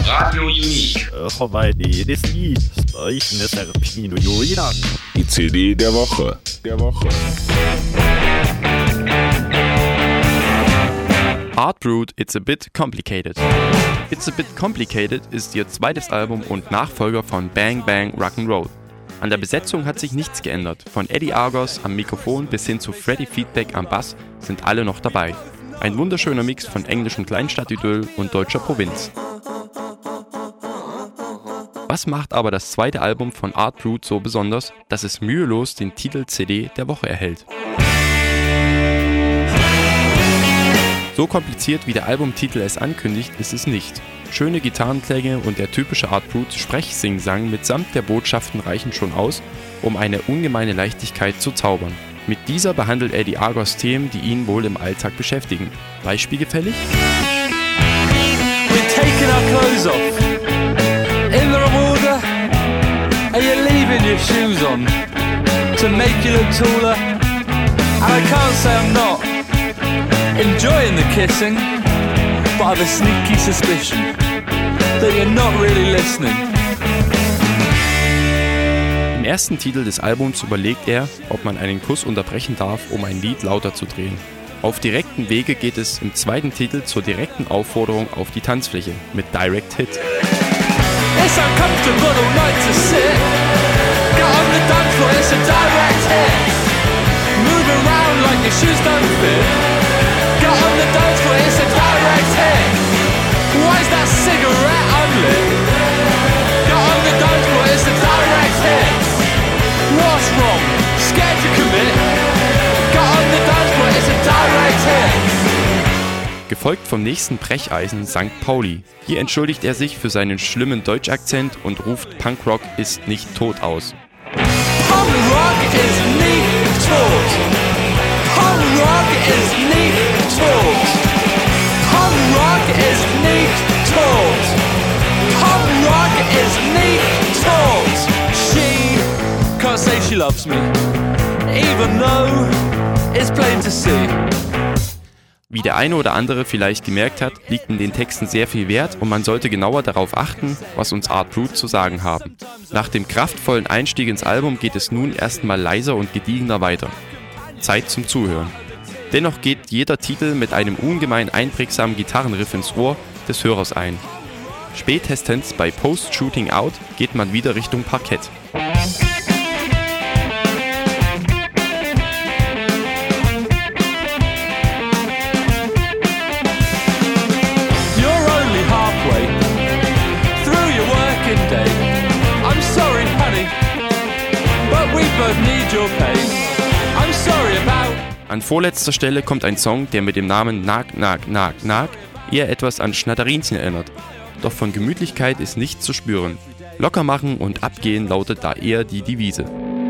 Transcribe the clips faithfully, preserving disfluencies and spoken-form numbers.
Radio Unique. Die C D der Woche. Der Woche. Art Brut, It's a Bit Complicated. It's a Bit Complicated ist ihr zweites Album und Nachfolger von Bang Bang Rock'n'Roll. An der Besetzung hat sich nichts geändert. Von Eddie Argos am Mikrofon bis hin zu Freddie Feedback am Bass sind alle noch dabei. Ein wunderschöner Mix von englischem Kleinstadtidyll und deutscher Provinz. Was macht aber das zweite Album von Art Brut so besonders, dass es mühelos den Titel C D der Woche erhält? So kompliziert wie der Albumtitel es ankündigt, ist es nicht. Schöne Gitarrenklänge und der typische Art Brut Sprechsingsang mitsamt der Botschaften reichen schon aus, um eine ungemeine Leichtigkeit zu zaubern. Mit dieser behandelt er die Argos Themen, die ihn wohl im Alltag beschäftigen. Beispielgefällig? We're taking our clothes off. In the order. Are you leaving your shoes on to make you look taller? And I can't say I'm not enjoying the kissing, but I've a sneaky suspicion that you're not really listening. Im ersten Titel des Albums überlegt er, ob man einen Kuss unterbrechen darf, um ein Lied lauter zu drehen. Auf direkten Wege geht es im zweiten Titel zur direkten Aufforderung auf die Tanzfläche mit Direct Hit. It's uncomfortable all night to sit. Get on the dance floor, it's a direct hit. Move around like your shoes don't fit. Get on the dance floor, it's a direct hit. Why is that cigarette unlit? Get on the dance floor, it's a direct hit. What's wrong? Scared to commit? Get on the dance floor, it's a direct hit. Gefolgt vom nächsten Brecheisen Sankt Pauli. Hier entschuldigt er sich für seinen schlimmen Deutschakzent und ruft Punkrock ist nicht tot aus. Punkrock is nicht tot. Punkrock is nicht tot. Punkrock is nicht tot. Punkrock is nicht tot. She can't say she loves me, even though it's plain to see. Wie der eine oder andere vielleicht gemerkt hat, liegt in den Texten sehr viel Wert und man sollte genauer darauf achten, was uns Art Brut zu sagen haben. Nach dem kraftvollen Einstieg ins Album geht es nun erstmal leiser und gediegener weiter. Zeit zum Zuhören. Dennoch geht jeder Titel mit einem ungemein einprägsamen Gitarrenriff ins Ohr des Hörers ein. Spätestens bei Post Shooting Out geht man wieder Richtung Parkett. An vorletzter Stelle kommt ein Song, der mit dem Namen Nag, Nag, Nag, Nag eher etwas an Schnatterinchen erinnert. Doch von Gemütlichkeit ist nichts zu spüren. Locker machen und abgehen lautet da eher die Devise.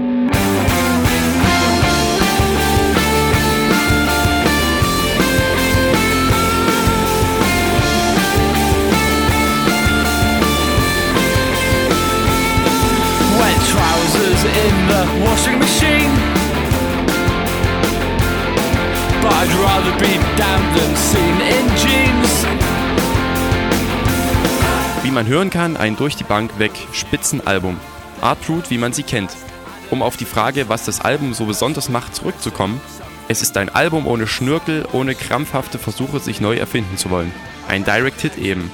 Wet trousers in the washing machine. But I'd rather be damned than seen in jeans. Wie man hören kann, ein durch die Bank weg Spitzenalbum. Art Brut, wie man sie kennt. Um auf die Frage, was das Album so besonders macht, zurückzukommen: Es ist ein Album ohne Schnörkel, ohne krampfhafte Versuche, sich neu erfinden zu wollen. Ein Direct Hit eben.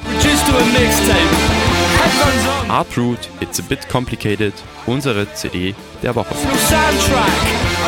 Art Brut, It's a Bit Complicated, unsere C D der Woche. Soundtrack.